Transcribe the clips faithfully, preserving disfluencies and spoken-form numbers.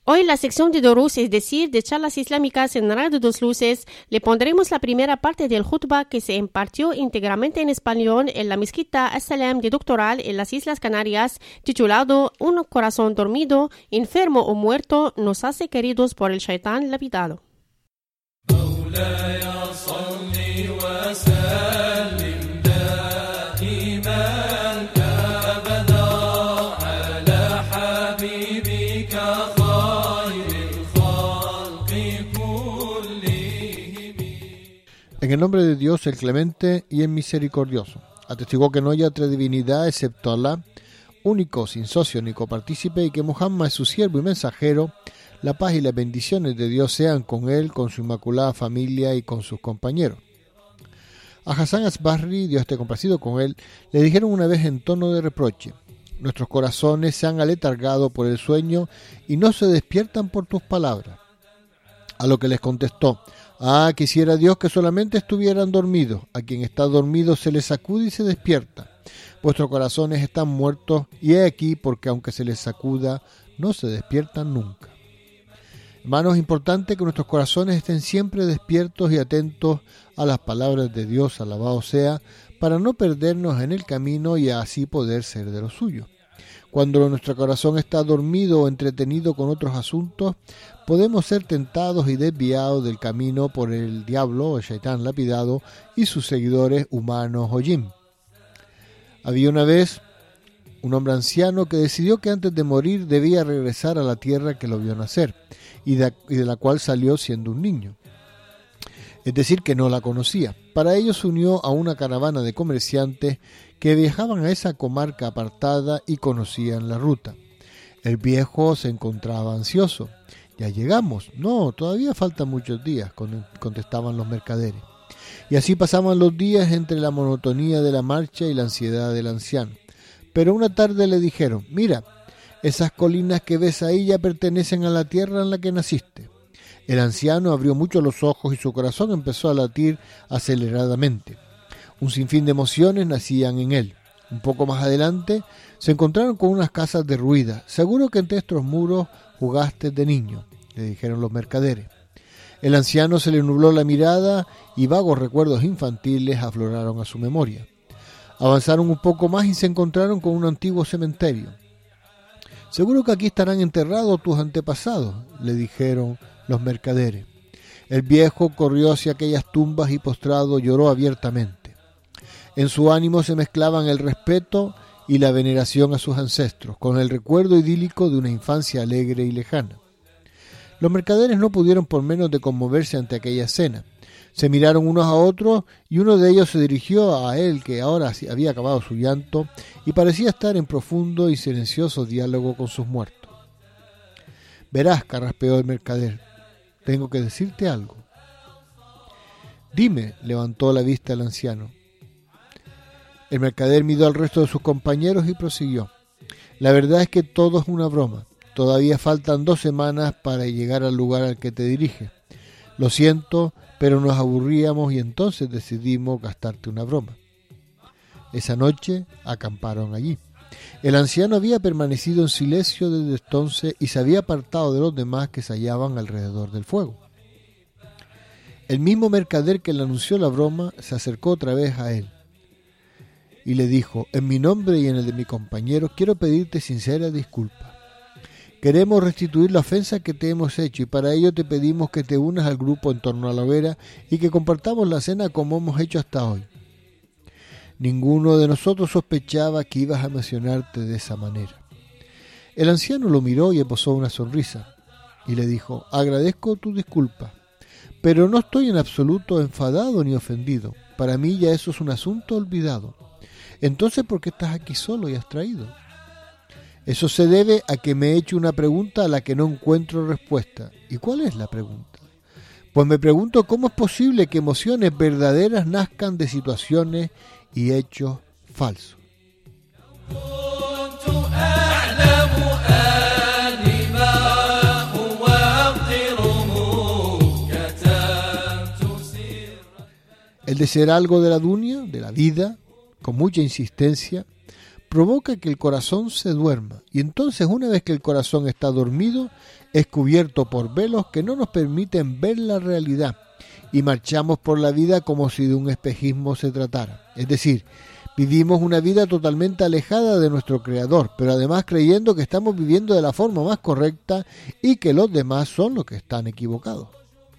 Hoy la sección de Durús, es decir, de charlas islámicas en Radio Dos Luces, le pondremos la primera parte del jutba que se impartió íntegramente en español en la mezquita As-Salam de Doctoral en las Islas Canarias, titulado Un corazón dormido, enfermo o muerto, nos hace queridos por el shaitán lapidado. En el nombre de Dios, el Clemente y el Misericordioso. Atestiguó que no hay otra divinidad excepto Alá, único, sin socio ni copartícipe, y que Muhammad es su siervo y mensajero. La paz y las bendiciones de Dios sean con él, con su inmaculada familia y con sus compañeros. A Hassan Asbarri, Dios esté complacido con él, le dijeron una vez en tono de reproche: nuestros corazones se han aletargado por el sueño y no se despiertan por tus palabras. A lo que les contestó: ah, quisiera Dios que solamente estuvieran dormidos. A quien está dormido se le sacude y se despierta. Vuestros corazones están muertos y he aquí porque aunque se les sacuda, no se despiertan nunca. Hermanos, es importante que nuestros corazones estén siempre despiertos y atentos a las palabras de Dios, alabado sea, para no perdernos en el camino y así poder ser de los suyos. Cuando nuestro corazón está dormido o entretenido con otros asuntos, podemos ser tentados y desviados del camino por el diablo, el shaitán lapidado, y sus seguidores humanos o jinn. Había una vez un hombre anciano que decidió que antes de morir debía regresar a la tierra que lo vio nacer y de, y de la cual salió siendo un niño. Es decir, que no la conocía. Para ello se unió a una caravana de comerciantes que viajaban a esa comarca apartada y conocían la ruta. El viejo se encontraba ansioso. «Ya llegamos». «No, todavía faltan muchos días», contestaban los mercaderes. Y así pasaban los días entre la monotonía de la marcha y la ansiedad del anciano. Pero una tarde le dijeron: «Mira, esas colinas que ves ahí ya pertenecen a la tierra en la que naciste». El anciano abrió mucho los ojos y su corazón empezó a latir aceleradamente. Un sinfín de emociones nacían en él. Un poco más adelante se encontraron con unas casas derruidas. «Seguro que entre estos muros jugaste de niño», le dijeron los mercaderes. El anciano se le nubló la mirada y vagos recuerdos infantiles afloraron a su memoria. Avanzaron un poco más y se encontraron con un antiguo cementerio. «Seguro que aquí estarán enterrados tus antepasados», le dijeron los mercaderes. El viejo corrió hacia aquellas tumbas y postrado lloró abiertamente. En su ánimo se mezclaban el respeto y la veneración a sus ancestros, con el recuerdo idílico de una infancia alegre y lejana. Los mercaderes no pudieron por menos de conmoverse ante aquella escena. Se miraron unos a otros y uno de ellos se dirigió a él, que ahora había acabado su llanto, y parecía estar en profundo y silencioso diálogo con sus muertos. «Verás», carraspeó el mercader, «tengo que decirte algo». «Dime», levantó la vista el anciano. El mercader miró al resto de sus compañeros y prosiguió: «La verdad es que todo es una broma. Todavía faltan dos semanas para llegar al lugar al que te diriges. Lo siento, pero nos aburríamos y entonces decidimos gastarte una broma». Esa noche acamparon allí. El anciano había permanecido en silencio desde entonces y se había apartado de los demás que se hallaban alrededor del fuego. El mismo mercader que le anunció la broma se acercó otra vez a él y le dijo: «En mi nombre y en el de mi compañero quiero pedirte sincera disculpa. Queremos restituir la ofensa que te hemos hecho y para ello te pedimos que te unas al grupo en torno a la hoguera y que compartamos la cena como hemos hecho hasta hoy. Ninguno de nosotros sospechaba que ibas a mencionarte de esa manera». El anciano lo miró y esbozó una sonrisa y le dijo: «Agradezco tu disculpa, pero no estoy en absoluto enfadado ni ofendido. Para mí ya eso es un asunto olvidado. Entonces, ¿por qué estás aquí solo y abstraído?». «Eso se debe a que me he hecho una pregunta a la que no encuentro respuesta». «¿Y cuál es la pregunta?». «Pues me pregunto cómo es posible que emociones verdaderas nazcan de situaciones y hechos falsos». El desear algo de la dunya, de la vida, con mucha insistencia, provoca que el corazón se duerma, y entonces una vez que el corazón está dormido, es cubierto por velos que no nos permiten ver la realidad, y marchamos por la vida como si de un espejismo se tratara. Es decir, vivimos una vida totalmente alejada de nuestro Creador, pero además creyendo que estamos viviendo de la forma más correcta y que los demás son los que están equivocados.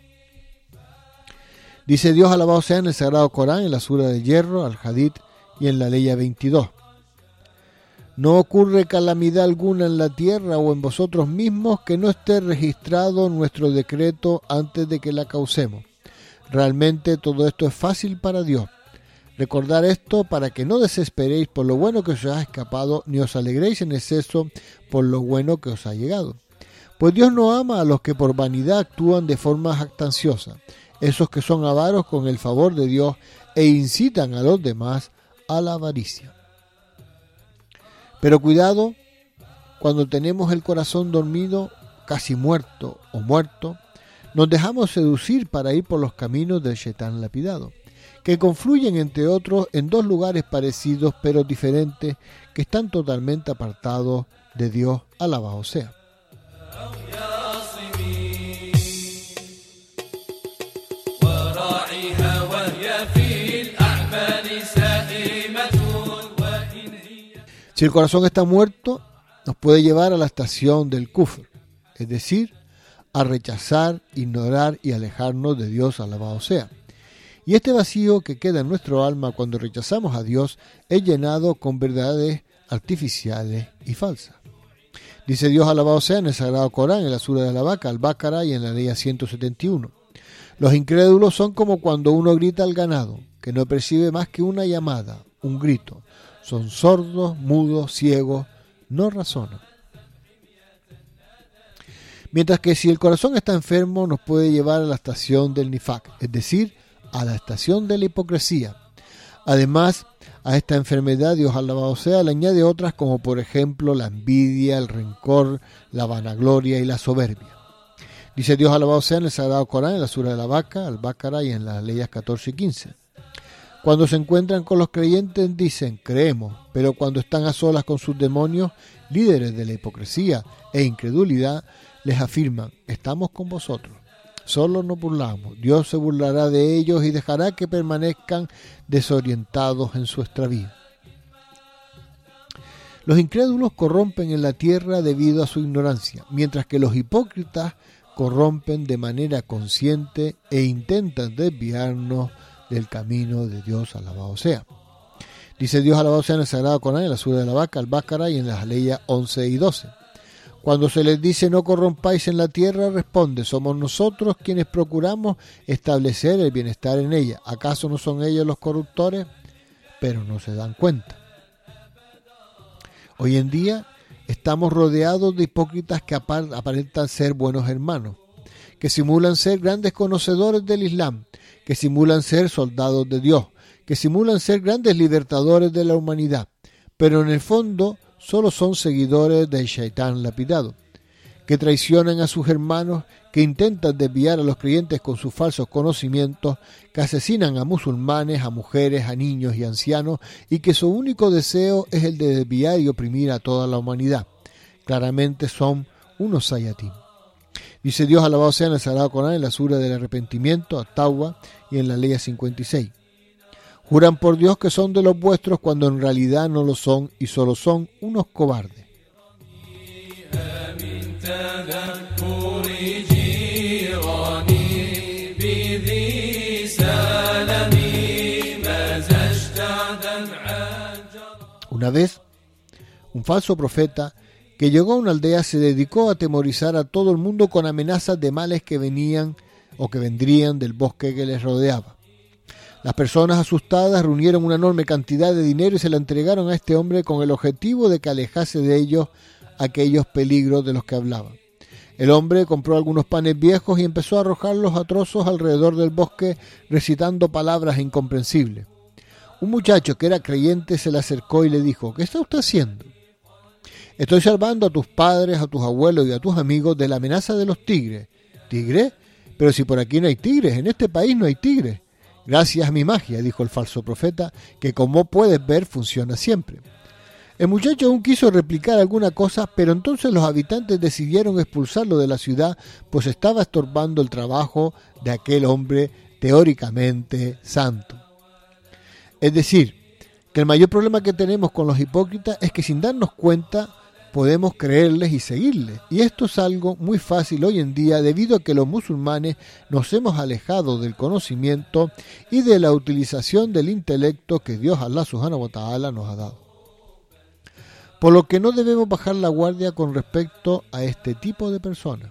Dice Dios, alabado sea, en el Sagrado Corán, en la Sura de Hierro, al Hadith y en la Ley veintidós. No ocurre calamidad alguna en la tierra o en vosotros mismos que no esté registrado nuestro decreto antes de que la causemos. Realmente todo esto es fácil para Dios. Recordar esto para que no desesperéis por lo bueno que os ha escapado, ni os alegréis en exceso por lo bueno que os ha llegado. Pues Dios no ama a los que por vanidad actúan de forma jactanciosa, esos que son avaros con el favor de Dios e incitan a los demás a la avaricia. Pero cuidado, cuando tenemos el corazón dormido, casi muerto o muerto, nos dejamos seducir para ir por los caminos del Shaitán lapidado, que confluyen entre otros en dos lugares parecidos pero diferentes que están totalmente apartados de Dios, alabado sea. Si el corazón está muerto, nos puede llevar a la estación del kufr, es decir, a rechazar, ignorar y alejarnos de Dios, alabado sea. Y este vacío que queda en nuestro alma cuando rechazamos a Dios es llenado con verdades artificiales y falsas. Dice Dios, alabado sea, en el Sagrado Corán, en la Sura de la Vaca, al Baqara y en la Ley ciento setenta y uno. Los incrédulos son como cuando uno grita al ganado, que no percibe más que una llamada, un grito. Son sordos, mudos, ciegos, no razonan. Mientras que si el corazón está enfermo, nos puede llevar a la estación del nifaq, es decir, a la estación de la hipocresía. Además, a esta enfermedad, Dios alabado sea, le añade otras como por ejemplo la envidia, el rencor, la vanagloria y la soberbia. Dice Dios alabado sea en el Sagrado Corán, en la Sura de la Vaca, al Baqara y en las leyes catorce y quince. Cuando se encuentran con los creyentes dicen, creemos, pero cuando están a solas con sus demonios, líderes de la hipocresía e incredulidad, les afirman, estamos con vosotros, solo nos burlamos, Dios se burlará de ellos y dejará que permanezcan desorientados en su extravío. Los incrédulos corrompen en la tierra debido a su ignorancia, mientras que los hipócritas corrompen de manera consciente e intentan desviarnos del camino de Dios, alabado sea. Dice Dios alabado sea en el Sagrado Corán, en la Sura de la Vaca, al Baqara y en las leyes once y doce. Cuando se les dice no corrompáis en la tierra, responde, somos nosotros quienes procuramos establecer el bienestar en ella. ¿Acaso no son ellos los corruptores? Pero no se dan cuenta. Hoy en día estamos rodeados de hipócritas que aparentan ser buenos hermanos, que simulan ser grandes conocedores del Islam, que simulan ser soldados de Dios, que simulan ser grandes libertadores de la humanidad, pero en el fondo solo son seguidores del Shaitán lapidado, que traicionan a sus hermanos, que intentan desviar a los creyentes con sus falsos conocimientos, que asesinan a musulmanes, a mujeres, a niños y ancianos, y que su único deseo es el de desviar y oprimir a toda la humanidad. Claramente son unos sayatín. Dice Dios alabado sea en el Sagrado Corán, en la Sura del Arrepentimiento, At-Tawba, y en la Ley cincuenta y seis. Juran por Dios que son de los vuestros cuando en realidad no lo son y solo son unos cobardes. Una vez, un falso profeta que llegó a una aldea se dedicó a atemorizar a todo el mundo con amenazas de males que venían o que vendrían del bosque que les rodeaba. Las personas asustadas reunieron una enorme cantidad de dinero y se la entregaron a este hombre con el objetivo de que alejase de ellos aquellos peligros de los que hablaban. El hombre compró algunos panes viejos y empezó a arrojarlos a trozos alrededor del bosque, recitando palabras incomprensibles. Un muchacho que era creyente se le acercó y le dijo, ¿qué está usted haciendo? Estoy salvando a tus padres, a tus abuelos y a tus amigos de la amenaza de los tigres. ¿Tigres? Pero si por aquí no hay tigres, en este país no hay tigres. Gracias a mi magia, dijo el falso profeta, que como puedes ver funciona siempre. El muchacho aún quiso replicar alguna cosa, pero entonces los habitantes decidieron expulsarlo de la ciudad, pues estaba estorbando el trabajo de aquel hombre teóricamente santo. Es decir, que el mayor problema que tenemos con los hipócritas es que sin darnos cuenta podemos creerles y seguirles. Y esto es algo muy fácil hoy en día debido a que los musulmanes nos hemos alejado del conocimiento y de la utilización del intelecto que Dios Allah Subhanahu wa Ta'ala nos ha dado. Por lo que no debemos bajar la guardia con respecto a este tipo de personas.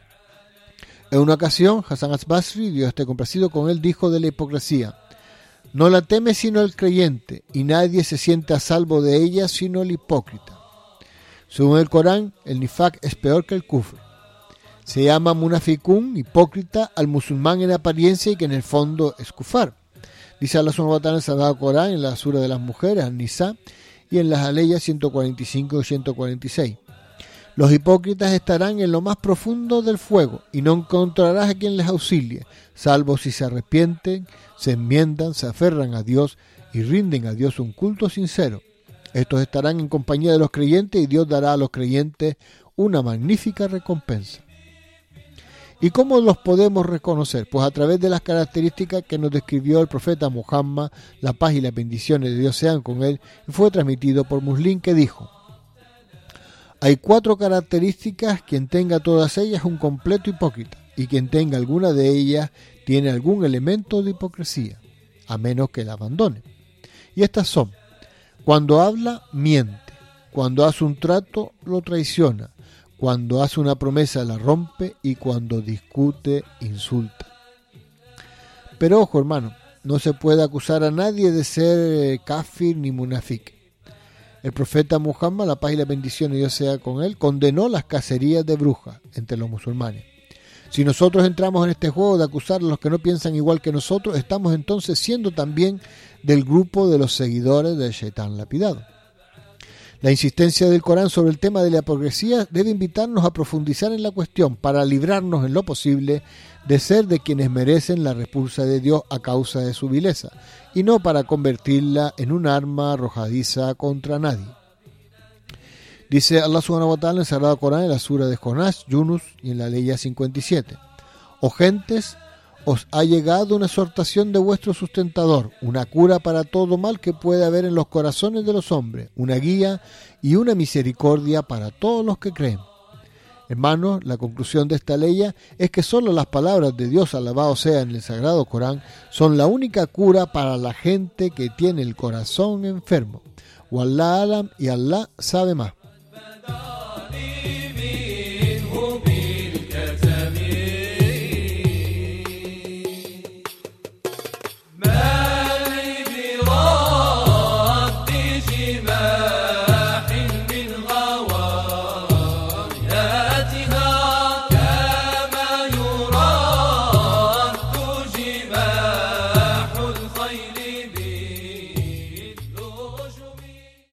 En una ocasión, Hasan al-Basri, Dios esté complacido con él, dijo de la hipocresía: no la teme sino el creyente, y nadie se siente a salvo de ella sino el hipócrita. Según el Corán, el nifaq es peor que el kufr. Se llama munafikun, hipócrita, al musulmán en apariencia y que en el fondo es kufar. Dice Allah subhanahu wa ta'ala en el Sagrado Corán, en la sura de las mujeres, An-Nisa, y en las aleyas ciento cuarenta y cinco y ciento cuarenta y seis. Los hipócritas estarán en lo más profundo del fuego, y no encontrarás a quien les auxilie, salvo si se arrepienten, se enmiendan, se aferran a Dios y rinden a Dios un culto sincero. Estos estarán en compañía de los creyentes y Dios dará a los creyentes una magnífica recompensa. ¿Y cómo los podemos reconocer? Pues a través de las características que nos describió el profeta Muhammad, la paz y las bendiciones de Dios sean con él, y fue transmitido por Muslim, que dijo: hay cuatro características, quien tenga todas ellas es un completo hipócrita, y quien tenga alguna de ellas tiene algún elemento de hipocresía, a menos que la abandone. Y estas son: cuando habla, miente; cuando hace un trato, lo traiciona; cuando hace una promesa, la rompe; y cuando discute, insulta. Pero ojo, hermano, no se puede acusar a nadie de ser kafir ni munafik. El profeta Muhammad, la paz y la bendición de Dios sea con él, condenó las cacerías de brujas entre los musulmanes. Si nosotros entramos en este juego de acusar a los que no piensan igual que nosotros, estamos entonces siendo también del grupo de los seguidores del Shaitán lapidado. La insistencia del Corán sobre el tema de la hipocresía debe invitarnos a profundizar en la cuestión para librarnos en lo posible de ser de quienes merecen la repulsa de Dios a causa de su vileza, y no para convertirla en un arma arrojadiza contra nadie. Dice Allah subhanahu wa ta'ala en el Sagrado Corán, en la sura de Jonás, Yunus y en la ley cincuenta y siete: «Oh gentes, os ha llegado una exhortación de vuestro sustentador, una cura para todo mal que puede haber en los corazones de los hombres, una guía y una misericordia para todos los que creen». Hermanos, la conclusión de esta ley es que solo las palabras de Dios, alabado sea, en el Sagrado Corán, son la única cura para la gente que tiene el corazón enfermo. Wallah alam, y Allah sabe más.